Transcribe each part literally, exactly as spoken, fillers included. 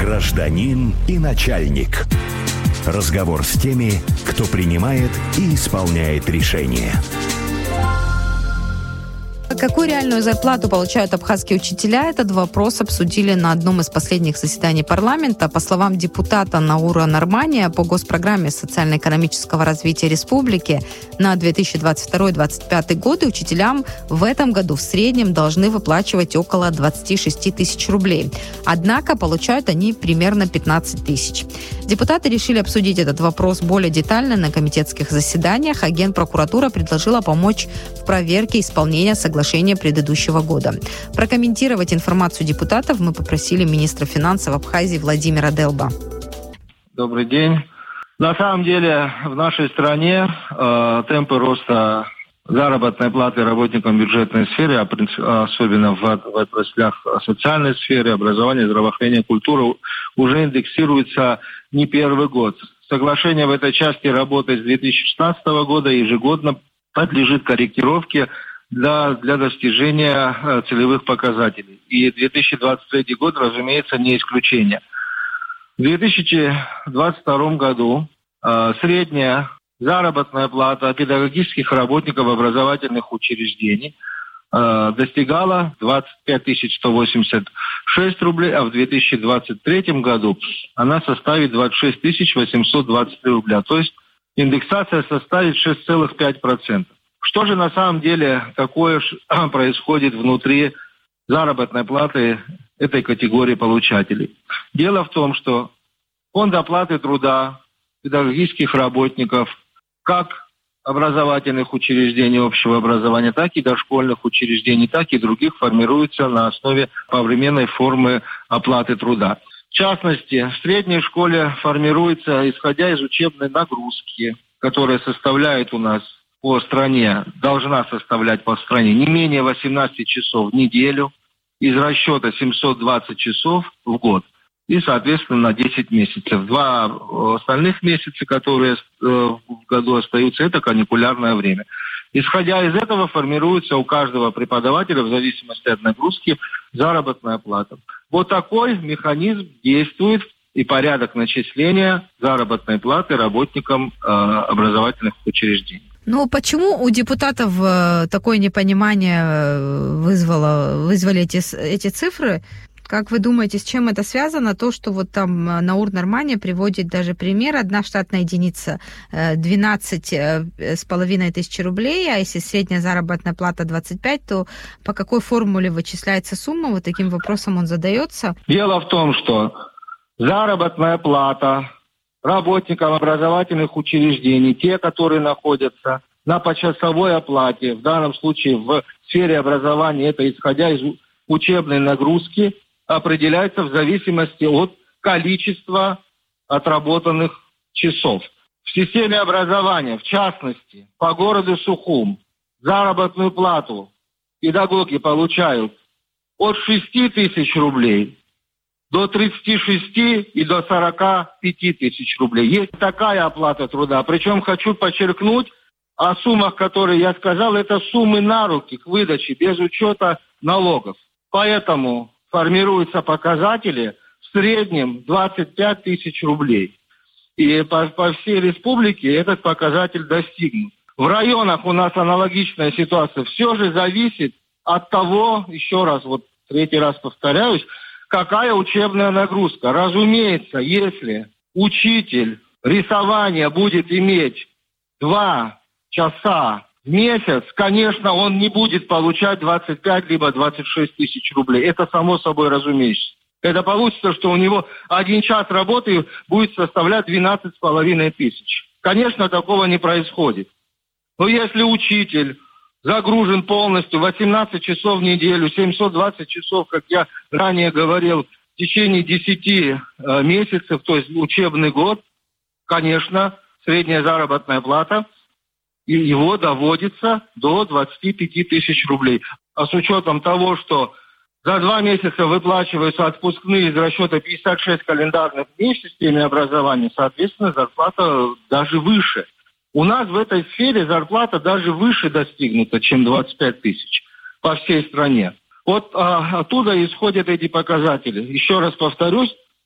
Гражданин и начальник. Разговор с теми, кто принимает и исполняет решения. Какую реальную зарплату получают абхазские учителя? Этот вопрос обсудили на одном из последних заседаний парламента. По словам депутата Наура Нормания, по госпрограмме социально-экономического развития республики на две тысячи двадцать второй - две тысячи двадцать пятый годы учителям в этом году в среднем должны выплачивать около двадцать шесть тысяч рублей. Однако получают они примерно пятнадцать тысяч. Депутаты решили обсудить этот вопрос более детально на комитетских заседаниях, а Генпрокуратура предложила помочь в проверке исполнения соглашения предыдущего года. Прокомментировать информацию депутатов мы попросили министра финансов Абхазии Владимира Делба. Добрый день. На самом деле в нашей стране э, темпы роста заработной платы работникам бюджетной сферы, особенно в, в отраслях социальной сферы, образования, здравоохранения, культуры, уже индексируются не первый год. Соглашение в этой части работает с две тысячи шестнадцатого года, ежегодно подлежит корректировке Для, для достижения э, целевых показателей. И две тысячи двадцать третий год, разумеется, не исключение. В две тысячи двадцать втором году э, средняя заработная плата педагогических работников образовательных учреждений э, достигала двадцать пять тысяч сто восемьдесят шесть рублей, а в две тысячи двадцать третьем году она составит двадцать шесть тысяч восемьсот двадцать три рубля. То есть индексация составит шесть целых пять десятых процента. Что же на самом деле такое происходит внутри заработной платы этой категории получателей? Дело в том, что фонд оплаты труда педагогических работников, как образовательных учреждений общего образования, так и дошкольных учреждений, так и других формируется на основе повременной формы оплаты труда. В частности, в средней школе формируется, исходя из учебной нагрузки, которая составляет у нас по стране, должна составлять по стране не менее восемнадцать часов в неделю, из расчета семьсот двадцать часов в год и, соответственно, на десять месяцев. Два остальных месяца, которые в году остаются, это каникулярное время. Исходя из этого формируется у каждого преподавателя, в зависимости от нагрузки, заработная плата. Вот такой механизм действует и порядок начисления заработной платы работникам э, образовательных учреждений. Ну, почему у депутатов такое непонимание вызвало, вызвали эти, эти цифры? Как вы думаете, с чем это связано? То, что вот там Наур Нормания приводит даже пример. Одна штатная единица двенадцать с половиной тысяч рублей, а если средняя заработная плата двадцать пять, то по какой формуле вычисляется сумма? Вот таким вопросом он задается. Дело в том, что заработная плата работникам образовательных учреждений, те, которые находятся на почасовой оплате, в данном случае в сфере образования, это исходя из учебной нагрузки, определяется в зависимости от количества отработанных часов. В системе образования, в частности, по городу Сухум, заработную плату педагоги получают от шести тысяч рублей до тридцати шести и до сорока пяти тысяч рублей. Есть такая оплата труда. Причем хочу подчеркнуть, о суммах, которые я сказал, это суммы на руки к выдаче, без учета налогов. Поэтому формируются показатели в среднем двадцать пять тысяч рублей. И по, по всей республике этот показатель достигнут. В районах у нас аналогичная ситуация. Все же зависит от того, еще раз, вот третий раз повторяюсь, какая учебная нагрузка. Разумеется, если учитель рисования будет иметь два часа в месяц, конечно, он не будет получать двадцать пять либо двадцать шесть тысяч рублей. Это само собой разумеется. Это получится, что у него один час работы будет составлять двенадцать с половиной тысяч. Конечно, такого не происходит. Но если учитель загружен полностью восемнадцать часов в неделю, семьсот двадцать часов, как я ранее говорил, в течение десяти э, месяцев, то есть учебный год, конечно, средняя заработная плата и его доводится до двадцати пяти тысяч рублей. А с учетом того, что за два месяца выплачиваются отпускные из расчета пятьдесят шесть календарных дней в системе образования, соответственно, зарплата даже выше. У нас в этой сфере зарплата даже выше достигнута, чем двадцать пять тысяч по всей стране. Вот а, оттуда исходят эти показатели. Еще раз повторюсь,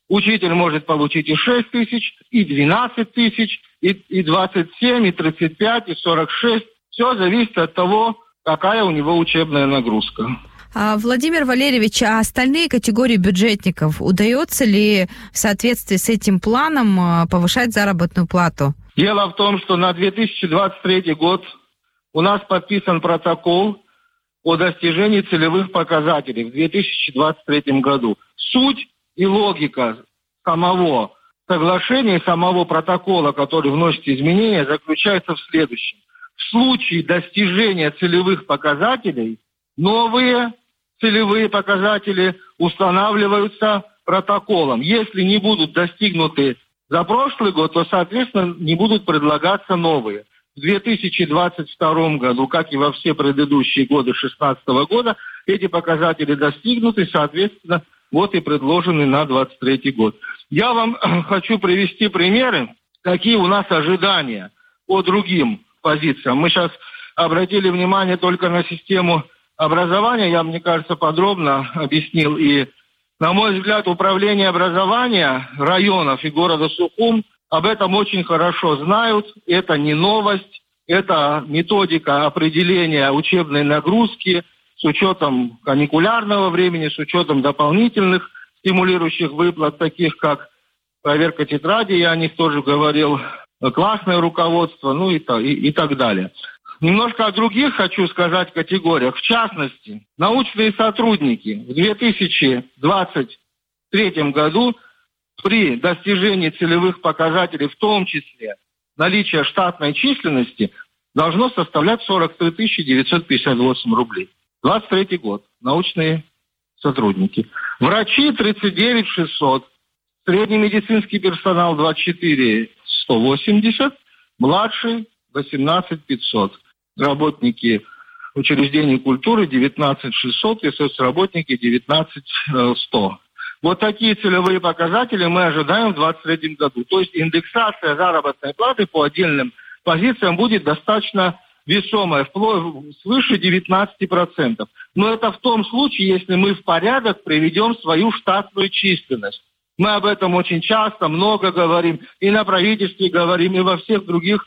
Учитель может получить и шесть тысяч, и двенадцать тысяч, и, и двадцать семь, и тридцать пять, и сорок шесть. Все зависит от того, какая у него учебная нагрузка. А, Владимир Валерьевич, а остальные категории бюджетников, удается ли в соответствии с этим планом повышать заработную плату? Дело в том, что на две тысячи двадцать третий год у нас подписан протокол о достижении целевых показателей в две тысячи двадцать третьем году. Суть и логика самого соглашения, самого протокола, который вносит изменения, заключается в следующем. В случае достижения целевых показателей новые целевые показатели устанавливаются протоколом. Если не будут достигнуты за прошлый год, то, соответственно, не будут предлагаться новые. В две тысячи двадцать втором году, как и во все предыдущие годы две тысячи шестнадцатого года, эти показатели достигнуты, соответственно, вот и предложены на двадцать третий год. Я вам хочу привести примеры, какие у нас ожидания по другим позициям. Мы сейчас обратили внимание только на систему образования, я, мне кажется, подробно объяснил. И, на мой взгляд, управление образования районов и города Сухум об этом очень хорошо знают. Это не новость, это методика определения учебной нагрузки с учетом каникулярного времени, с учетом дополнительных стимулирующих выплат, таких как проверка тетради, я о них тоже говорил, классное руководство, ну и, и, и так далее. Немножко о других хочу сказать категориях. В частности, научные сотрудники в две тысячи двадцать третьем году при достижении целевых показателей, в том числе наличия штатной численности, должно составлять сорок три тысячи девятьсот пятьдесят восемь рублей. двадцать третий год. Научные сотрудники. Врачи тридцать девять тысяч шестьсот. Средний медицинский персонал двадцать четыре тысячи сто восемьдесят. Младший восемнадцать тысяч пятьсот. Работники учреждений культуры девятнадцать тысяч шестьсот и соцработники девятнадцать тысяч сто. Вот такие целевые показатели мы ожидаем в двадцать третьем году. То есть индексация заработной платы по отдельным позициям будет достаточно весомая, вплоть свыше девятнадцать процентов. Но это в том случае, если мы в порядок приведем свою штатную численность. Мы об этом очень часто, много говорим, и на правительстве говорим, и во всех других,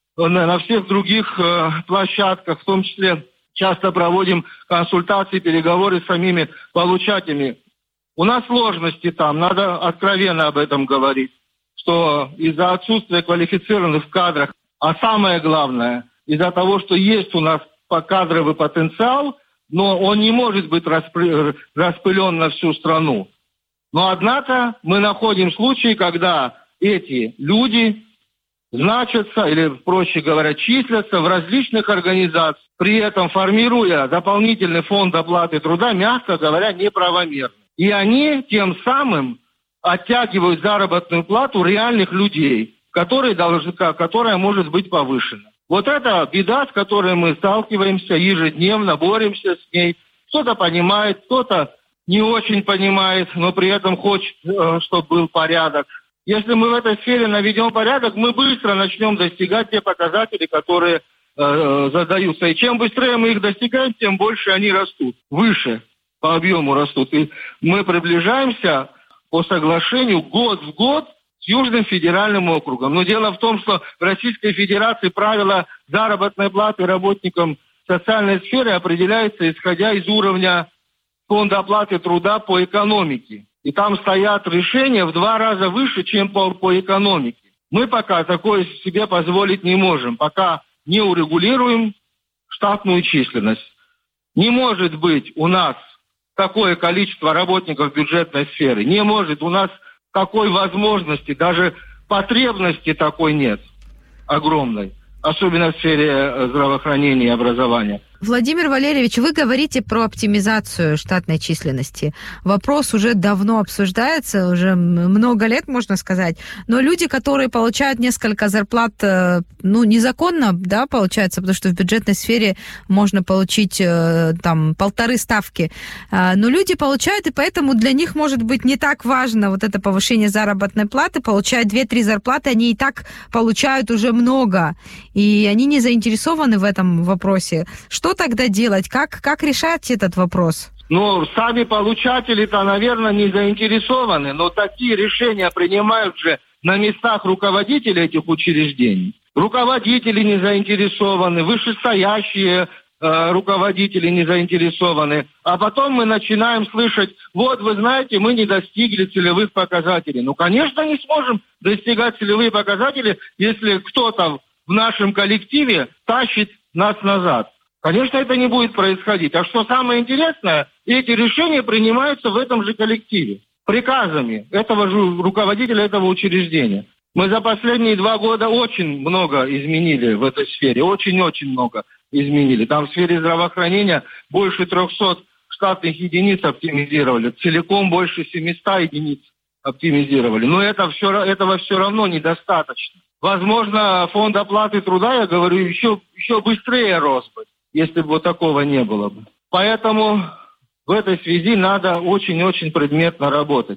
на всех других э, площадках, в том числе часто проводим консультации, переговоры с самими получателями. У нас сложности там, надо откровенно об этом говорить, что из-за отсутствия квалифицированных кадров, а самое главное, из-за того, что есть у нас кадровый потенциал, но он не может быть распы- распылен на всю страну. Но, однако, мы находим случаи, когда эти люди значатся, или, проще говоря, числятся в различных организациях, при этом формируя дополнительный фонд оплаты труда, мягко говоря, неправомерно. И они тем самым оттягивают заработную плату реальных людей, которые должны, которая может быть повышена. Вот это беда, с которой мы сталкиваемся ежедневно, боремся с ней. Кто-то понимает, кто-то не очень понимает, но при этом хочет, чтобы был порядок. Если мы в этой сфере наведем порядок, мы быстро начнем достигать те показатели, которые э, задаются. И чем быстрее мы их достигаем, тем больше они растут, выше по объему растут. И мы приближаемся по соглашению год в год с Южным федеральным округом. Но дело в том, что в Российской Федерации правила заработной платы работникам социальной сферы определяются исходя из уровня фонда оплаты труда по экономике. И там стоят решения в два раза выше, чем по, по экономике. Мы пока такое себе позволить не можем, пока не урегулируем штатную численность. Не может быть у нас такое количество работников бюджетной сферы. Не может у нас такой возможности, даже потребности такой нет, огромной. Особенно в сфере здравоохранения и образования. Владимир Валерьевич, вы говорите про оптимизацию штатной численности. Вопрос уже давно обсуждается, уже много лет, можно сказать. Но люди, которые получают несколько зарплат, ну, незаконно, да, получается, потому что в бюджетной сфере можно получить там полторы ставки. Но люди получают, и поэтому для них может быть не так важно вот это повышение заработной платы. Получают две-три зарплаты, они и так получают уже много. И они не заинтересованы в этом вопросе. Что тогда делать? Как, как решать этот вопрос? Ну, сами получатели-то, наверное, не заинтересованы, но такие решения принимают же на местах руководителей этих учреждений. Руководители не заинтересованы, вышестоящие э, руководители не заинтересованы. А потом мы начинаем слышать, вот, вы знаете, мы не достигли целевых показателей. Ну, конечно, не сможем достигать целевые показатели, если кто-то в нашем коллективе тащит нас назад. Конечно, это не будет происходить. А что самое интересное, эти решения принимаются в этом же коллективе, приказами этого же руководителя этого учреждения. Мы за последние два года очень много изменили в этой сфере, очень-очень много изменили. Там в сфере здравоохранения больше трехсот штатных единиц оптимизировали, целиком больше семисот единиц оптимизировали. Но это все, этого все равно недостаточно. Возможно, фонд оплаты труда, я говорю, еще, еще быстрее рос бы, если бы вот такого не было бы. Поэтому в этой связи надо очень-очень предметно работать.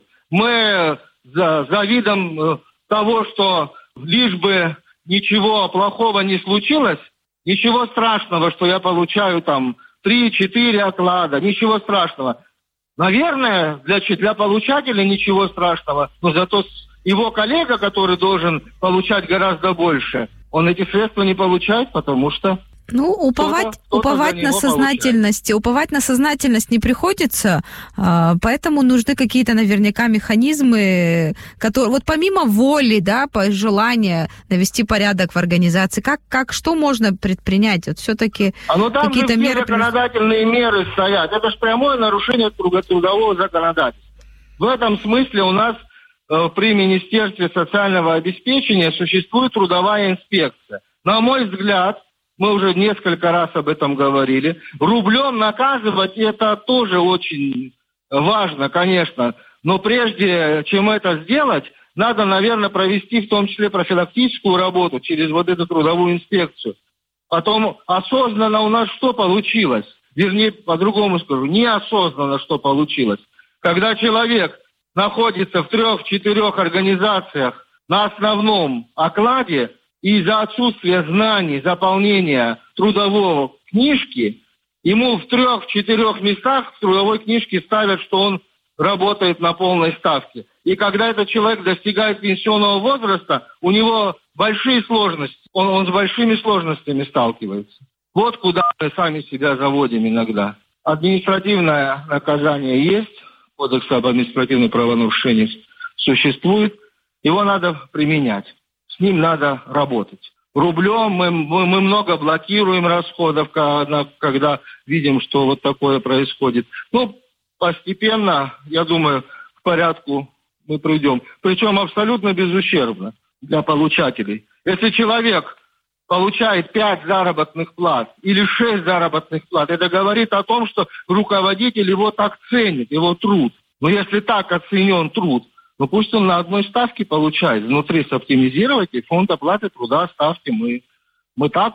Мы за, за видом того, что лишь бы ничего плохого не случилось, ничего страшного, что я получаю там три-четыре оклада, ничего страшного. Наверное, для, для получателя ничего страшного, но зато его коллега, который должен получать гораздо больше, он эти средства не получает, потому что... Ну, уповать, кто-то, кто-то уповать на сознательность, получает. уповать на сознательность не приходится, поэтому нужны какие-то наверняка механизмы, которые, вот помимо воли, да, желания навести порядок в организации, как, как что можно предпринять? Вот все-таки а ну там какие-то же меры, законодательные меры стоят. Это же прямое нарушение трудового законодательства. В этом смысле у нас э, при Министерстве социального обеспечения существует трудовая инспекция. На мой взгляд, мы уже несколько раз об этом говорили. Рублем наказывать это тоже очень важно, конечно. Но прежде чем это сделать, надо, наверное, провести в том числе профилактическую работу через вот эту трудовую инспекцию. Потом осознанно у нас что получилось? Вернее, по-другому скажу, неосознанно что получилось. Когда человек находится в трех-четырех организациях на основном окладе, и из-за отсутствия знаний, заполнения трудовой книжки, ему в трех-четырех местах в трудовой книжке ставят, что он работает на полной ставке. И когда этот человек достигает пенсионного возраста, у него большие сложности, он, он с большими сложностями сталкивается. Вот куда мы сами себя заводим иногда. Административное наказание есть, кодекс об административных правонарушениях существует, его надо применять. С ним надо работать. Рублем мы, мы, мы много блокируем расходов, когда, когда видим, что вот такое происходит. Ну, постепенно, я думаю, к порядку мы придем. Причем абсолютно безущербно для получателей. Если человек получает пять заработных плат или шесть заработных плат, это говорит о том, что руководитель его так ценит, его труд. Но если так оценен труд, ну пусть он на одной ставке получает. Внутри соптимизировать и фонд оплаты труда ставки. Мы, мы так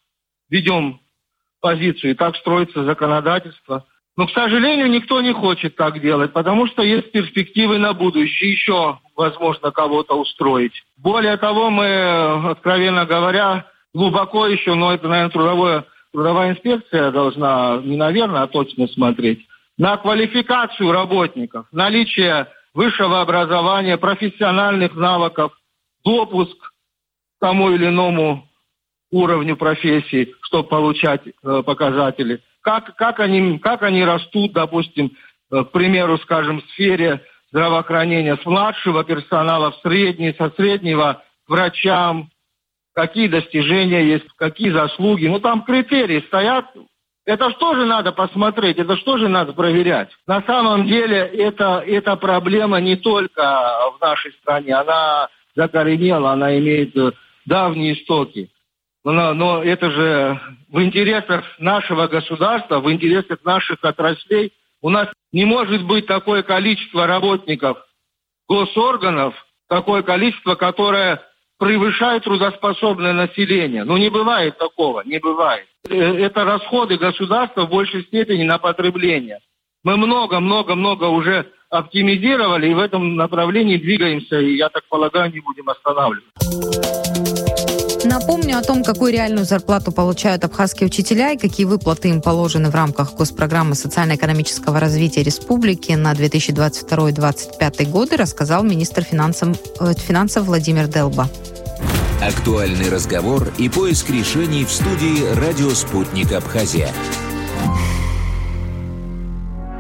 ведем позицию, и так строится законодательство. Но, к сожалению, никто не хочет так делать, потому что есть перспективы на будущее. Еще, возможно, кого-то устроить. Более того, мы, откровенно говоря, глубоко еще, но это, наверное, трудовое, трудовая инспекция должна не наверное, а точно смотреть, на квалификацию работников, наличие высшего образования, профессиональных навыков, допуск к тому или иному уровню профессии, чтобы получать э, показатели. Как, как, они, как они растут, допустим, э, к примеру, скажем, в сфере здравоохранения с младшего персонала в средний, со среднего к врачам, какие достижения есть, какие заслуги. Ну, там критерии стоят. Это что же надо посмотреть, это что же надо проверять. На самом деле это, эта проблема не только в нашей стране, она закоренела, она имеет давние истоки. Но, но это же в интересах нашего государства, в интересах наших отраслей. У нас не может быть такое количество работников госорганов, такое количество, которое превышает трудоспособное население. Ну, не бывает такого, не бывает. Это расходы государства в большей степени на потребление. Мы много-много-много уже оптимизировали, и в этом направлении двигаемся, и, я так полагаю, не будем останавливаться. Напомню о том, какую реальную зарплату получают абхазские учителя и какие выплаты им положены в рамках госпрограммы социально-экономического развития республики на две тысячи двадцать второй — две тысячи двадцать пятый годы, рассказал министр финансов, финансов Владимир Делба. Актуальный разговор и поиск решений в студии «Радио Спутник Абхазия».